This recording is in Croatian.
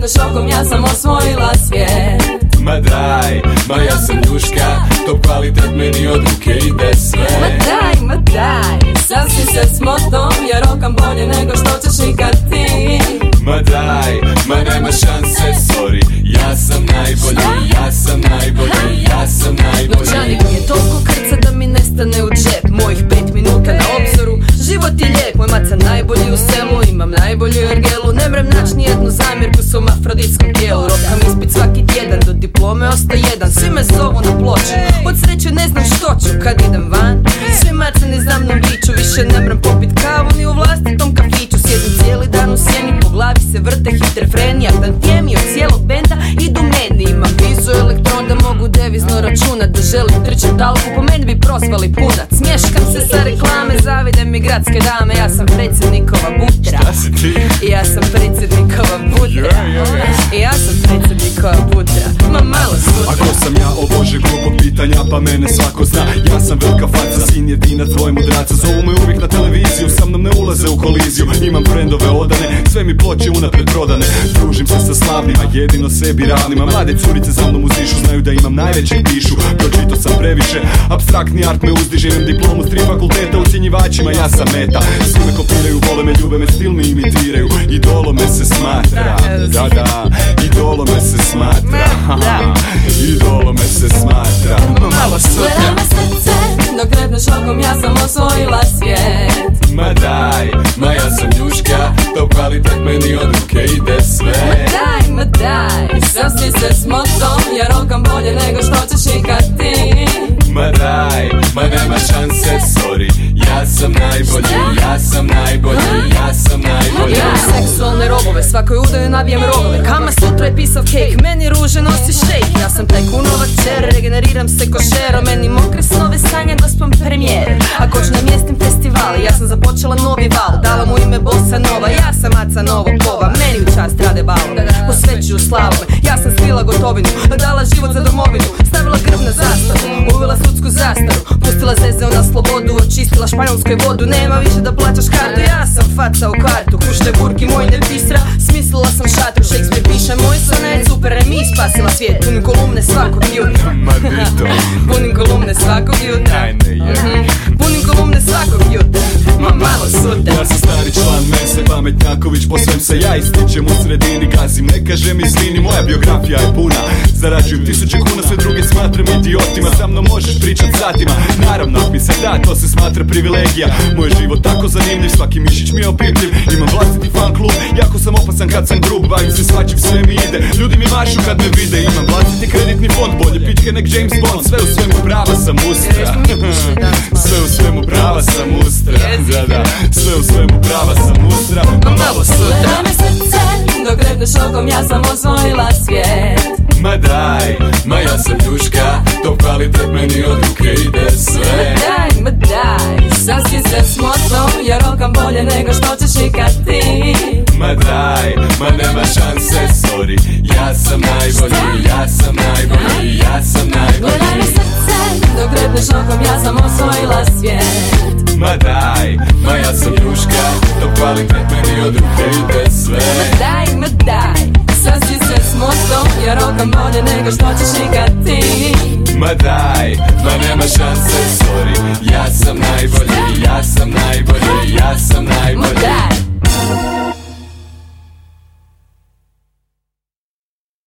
kretno šokom, ja sam osvojila svijet. Ma daj, ma ja sam njuška, top kvalitet meni od ruke ide sve. Ma daj, sam si se smotom, ja rokam bolje nego što ćeš ikad ti. Ma daj, ma nema šanse, sorry, ja sam najbolji, ja sam najbolji, ja sam najbolji. Novčanik mi je toliko krca da mi nestane u džep, mojih 5 minuta na obzoru, život je lijep, moj maca najbolji u selu, imam najbolju ergelu, ne mrem naći nijednu zamjerku svom afroditskom tijelu, rokam ispit svaki tjedan, do diplome ostaje jedan, svi me zovu na ploču, od sreće ne znam što ću kad idem van, svi macani za mnom viču, više ne mrem popit kavu ni u vlastitom kafiću, sjedim cijeli dan u sjeni, po glavi se vrte hit refreni, a tantijemi od cijelog benda idu meni, imam vizu elektron da mogu devizno računat, da želim trčat alku, po meni bi prozvali punac, smješkam se sa reklame, zavide mi gradske dame, ja sam predsjednikova butra. Šta si ti? Ja sam predsjednikova butra. Ja sam predsjednikova butra. Ma malo sutra. Ako sam ja, o Bože, glupog pitanja, pa mene svako zna. Ja sam velika faca, sin jedina, tvoj mudraca. Zovu me uvijek na televiziju, sa mnom ne ulaze u koliziju. Imam brendove odane, sve mi ploče unapred prodane. Družim se sa slavnima, jedino sebi ravnima. Mlade curice za mnom uzišu, znaju da imam najvećeg pišu. Pročito sam previše, apstraktni art me uzdiže. Imam diplomu s 3 fakulteta, ucjenjivačima ja sam meta. Svi me kopiraju, vole me, ljube me, stil mi imitiraju. Idolom me se smatra, da, idolom me se smatra. Idolom me se smatra. Malo sutra. Gleda me srce, dok kretno šokom, ja sam osvojila svijet. Ma daj, ma ja sam njuška, top kvalitet meni od ruke ide sve. Ma daj, sam si se smotom, ja rokam bolje nego što ćeš ikad ti. Ma daj, ma nema šanse, sorry, ja sam najbolji, ja sam najbolji, ja sam najbolji. Imam seksualne robove, svakoj udaju nabijem rogove, Kama Sutra je pisav cake, meni ruže nosi šejk. Ja sam tajkunova kćer, regeneriram se košero, meni mokre snove sanja gospom premijere. Ako ću namjestim festivali, ja sam započela novi val, dala mu ime Bossa Nova, ja sam maca Novokova, meni u čast rade balon, posvećuju slavome, ja sam skrila gotovinu, dala život za domovinu, stavila grb na zastavu, uvela sudsku zastaru, pustila zezeo na slobodu, očistila španjolskoj vodu, nema više da plaćaš kartu, ja sam faca u kvartu, kušte burki moj ne pisra, smislila sam šatru, Shakespeare piše moj sonet, super remis, spasila svijet, punim kolumne svakog jutra. Punim kolumne svakog jutra. Punim kolumne svakog jutra. Ma malo sutra. Ja sam stari član mese, pametnjaković, po svem se ja ističem u sredini, gazim, ne kažem izvini, moja biografija je puna, zarađujem 1000 kuna, sve druge smatram idiotima, sa mnom možeš pričat satima, naravno ako mi se da, to se smatra privilegija, moj život tako zanimljiv, svaki mišić mi je opipljiv, imam vlastiti fan klub, jako sam opasan kad sam grub, bavim se svačim, sve mi ide, ljudi mi mašu kad me vide, imam vlastiti kreditni fond, bolje pičke nek James Bond, sve u svemu prava sam ustra, sve u svemu prava sam ustra, da, sve u svemu prava sam ustra, ma malo sutra. Gleda me srce, dok kretno šokom, ja sam osvojila svijet. Ma daj, ma ja sam njuška, top kvalitet meni od ruke ide sve. Ma daj, sam si se smotom, ja rokam bolje nego što ćeš ikad ti. Ma daj, ma nema šanse, sorry, ja sam najbolji, ja sam najbolji, ja sam najbolji. Gledaj me srce, dok kretno šokom, ja sam osvojila svijet. Ma daj, ma ja sam njuška, top kvalitet meni od ruke ide sve. Ma daj, sam si se smotom, ja rokam bolje nego što ćeš ikad ti. Ma daj, ma nema šanse, sorry, ja sam najbolji, ja sam najbolji, ja sam najbolji. Ma daj.